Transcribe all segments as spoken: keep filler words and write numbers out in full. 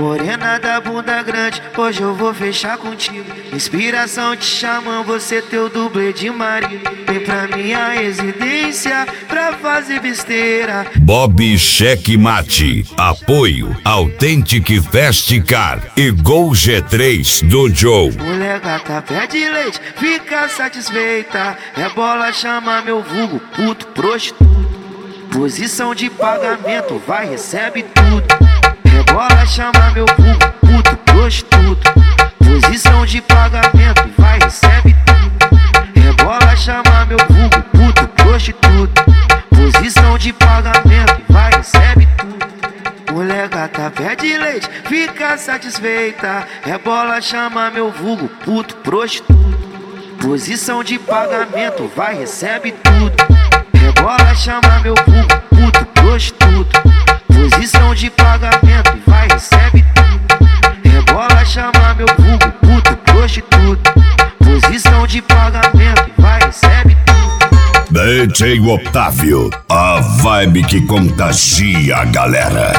Morena da bunda grande, hoje eu vou fechar contigo. Inspiração te chamando, você teu dublê de marido. Vem pra minha residência pra fazer besteira. Bob Checkmate. Apoio Authentic Fast Car e Gol G três do Joe. Mulher gata pede leite, fica satisfeita. É bola, chama meu vulgo, puto prostituto. Posição de pagamento, vai, recebe tudo. Rebola, chama meu vulgo, puto prostituto. Posição de pagamento, vai, recebe tudo. Rebola, chama meu vulgo, puto prostituto. Posição de pagamento, vai, recebe tudo. Mulher gata pede leite, fica satisfeita. Rebola, chama meu vulgo, puto prostituto. Posição de pagamento, vai, recebe tudo. Rebola, chama meu vulgo, puto prostituto. Posição de pagamento, vai, recebe tudo. Rebola, chama meu vulgo, puto prostituto. Posição de pagamento, vai, recebe tudo. D J Otávio, a vibe que contagia a galera.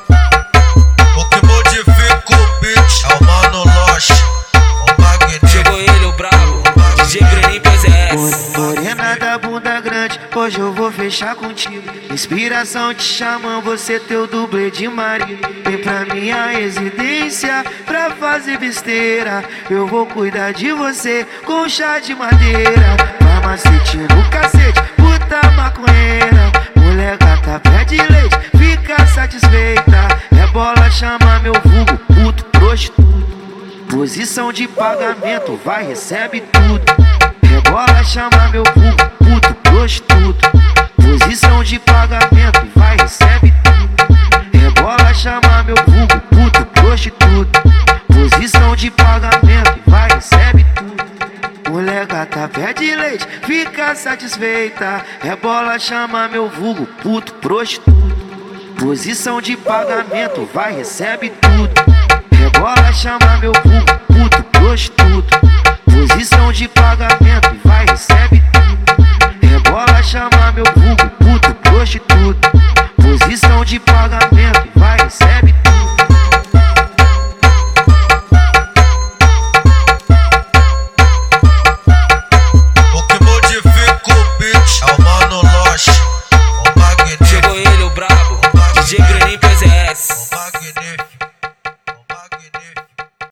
O que modifica o beat é o Mano Loche, o Magneto. Chegou ele, o brabo, D J Breninho, pois é essa. Morena da bunda grande, hoje eu vou fechar contigo. Inspiração te chamando, você teu dublê de marido. Vem pra minha residência pra fazer besteira. Eu vou cuidar de você com chá de madeira. Vai macete no cacete, puta maconheira. Mulher gata pede leite, fica satisfeita. Rebola, chama meu vulgo, puto prostituto. Posição de pagamento, vai, recebe tudo. Rebola, chama meu vulgo, puto prostituto. Posição de pagamento, vai, recebe tudo. Rebola, chama meu vulgo, puto prostituto. Posição de pagamento, vai, recebe tudo. Mulher gata pede leite, fica satisfeita. Rebola, chama meu vulgo, puto prostituto. Posição de pagamento, vai, recebe tudo. Rebola, chama meu vulgo, puto prostituto. Posição de pagamento, vai, recebe